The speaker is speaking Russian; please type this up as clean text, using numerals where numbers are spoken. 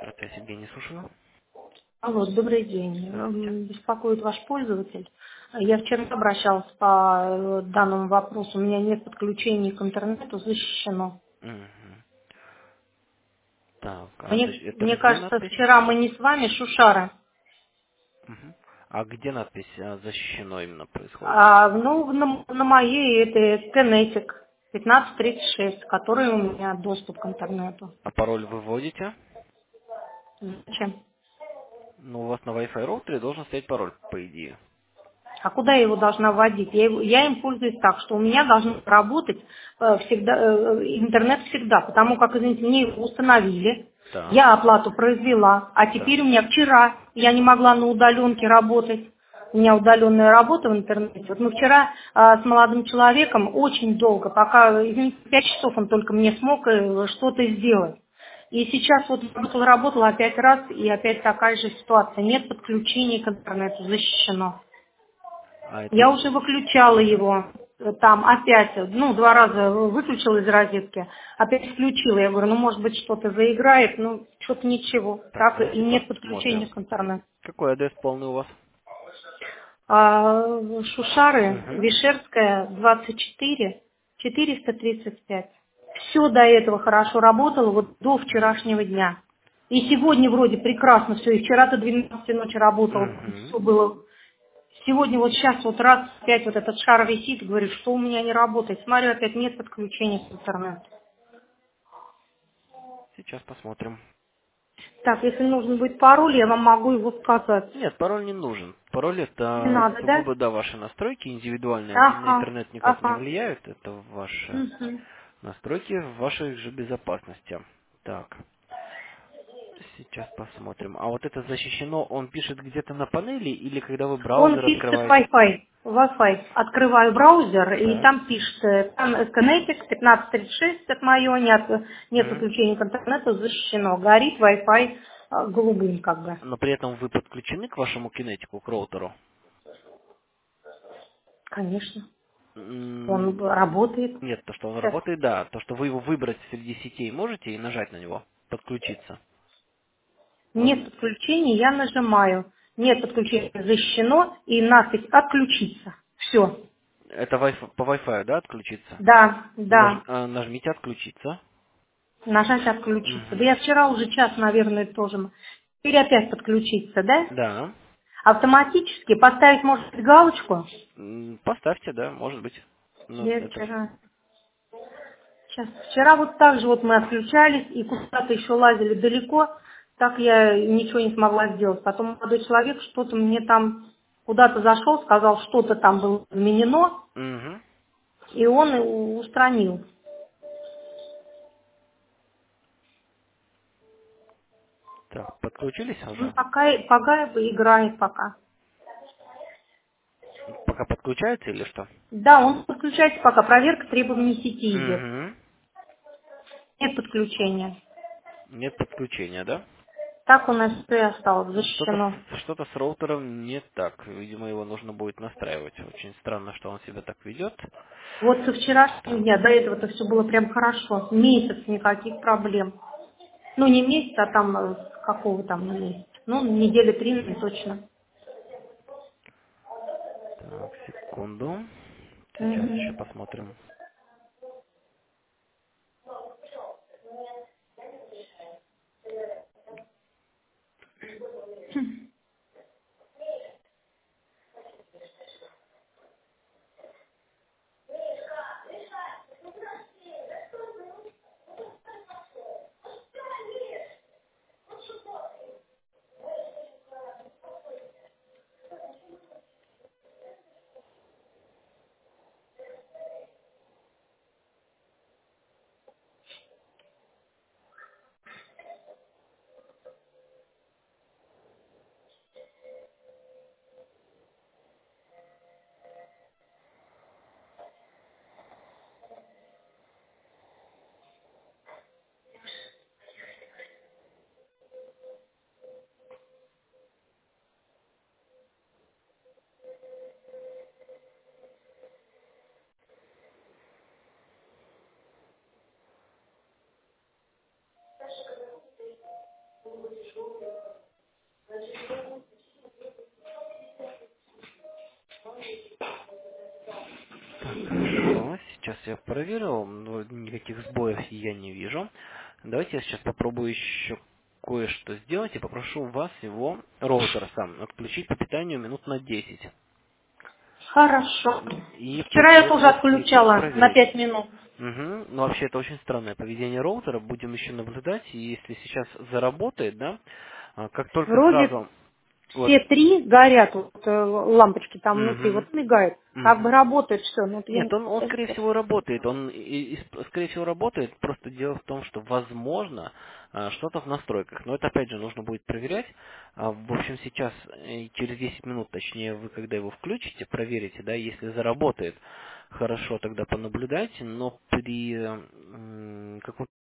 Связь Евгений, слушаю. Алло, добрый день. Здравствуйте. Беспокоит ваш пользователь. Я вчера обращалась по данному вопросу. У меня нет подключения к интернету, защищено. Мгм. Так, это Мне где кажется, надпись? вчера мы не с вами, Шушара. Мгм. А где надпись защищено именно происходит? Ну, на моей это Kinetic 1536, который у меня доступ к интернету. А пароль вы вводите? Зачем? Ну, у вас на Wi-Fi роутере должен стоять пароль, по идее. А куда я его должна вводить? Я им пользуюсь так, что у меня должен работать всегда, интернет всегда, потому как, извините, мне его установили, Так, я оплату произвела, а так. теперь у меня вчера я не могла на удаленке работать. У меня удаленная работа в интернете. Вот мы вчера с молодым человеком очень долго, пока, извините, 5 часов он только мне смог что-то сделать. И сейчас вот работала опять раз, и опять такая же ситуация. Нет подключения к интернету, защищено. А это... Я уже выключала Мгм. его там опять, ну, 2 раза выключила из розетки, опять включила. Я говорю, ну, может быть, что-то заиграет, ну, что-то ничего. Так, Так и давайте нет подключения посмотрим. к интернету. Какой адрес полный у вас? Шушары, Угу. Вишерская, 24, 435. Все до этого хорошо работало, вот до вчерашнего дня. И сегодня вроде прекрасно все, и вчера до 12 ночи работал, Угу. все было. Сегодня вот сейчас вот раз опять вот этот шар висит, говорит, что у меня не работает. Смотрю, опять нет подключения к интернету. Сейчас посмотрим. Так, если нужен будет пароль, я вам могу его сказать. Нет, пароль не нужен. Пароль Не это надо, да? сугубо, да, ваши настройки индивидуальные, они на Ага, интернет никак не ага. влияют, это ваши Мгм. настройки вашей же безопасности. Так, сейчас посмотрим. А вот это защищено, он пишет где-то на панели или когда вы Он браузер пишет открываете? Wi-Fi. Wi-Fi. Открываю браузер, и Так. там пишет Kinetic 1536, это мое, нет Мгм. подключения к интернету, защищено. Горит Wi-Fi голубым как бы. Но при этом вы подключены к вашему кинетику, к роутеру? Конечно. М, Он работает. Нет, то, что он Сейчас. работает, да. То, что вы его выбрать среди сетей можете и нажать на него, подключиться. Нет подключения, я нажимаю. Нет подключения, защищено, и надпись «Отключиться». Все. Это по Wi-Fi, да, отключиться? Да, да. Нажмите отключиться. Нажать «Отключиться». Да Мгм. я вчера уже час, наверное, тоже. Теперь опять подключиться, да? Да. Автоматически поставить, может быть, галочку. Поставьте, да, может быть. Ну, Я это... вчера... Сейчас. Вчера вот так же вот мы отключались и куда-то еще лазили далеко. Так я ничего не смогла сделать. Потом молодой человек что-то мне там куда-то зашел, сказал, что-то там было изменено, Мгм. и он устранил. Так, подключились Ну, уже? пока играет пока. Пока подключается или что? Да, он подключается пока. Проверка требований сети идет. Угу. Нет подключения. Нет подключения, да? Так у нас все осталось Что-то защищено. что-то с роутером не так. Видимо, его нужно будет настраивать. Очень странно, что он себя так ведет. Вот со вчерашнего Так. дня, до этого-то все было прям хорошо. Месяц никаких проблем. Ну, не месяц, а там с какого там месяца. Ну, недели 3 наверное, точно. Так, секунду. Сейчас еще Мгм. посмотрим. я проверил, но никаких сбоев я не вижу. Давайте я сейчас попробую еще кое-что сделать и попрошу вас его роутер сам отключить по питанию минут на 10. Хорошо. И в Вчера я тоже последствии отключала на проверить. 5 минут. Угу. Но вообще это очень странное поведение роутера. Будем еще наблюдать. И если сейчас заработает, да, как только Вроде сразу вот. все три горят, вот, лампочки там внутри, Угу. вот мигают. Как бы Угу. работает все, но вот я Нет, не он представляю, скорее что. всего работает. Он, скорее всего, работает. Просто дело в том, что, возможно, что-то в настройках. Но это, опять же, нужно будет проверять. В общем, сейчас, через 10 минут, точнее, вы, когда его включите, проверите, да, если заработает, хорошо, тогда понаблюдайте. Но при каком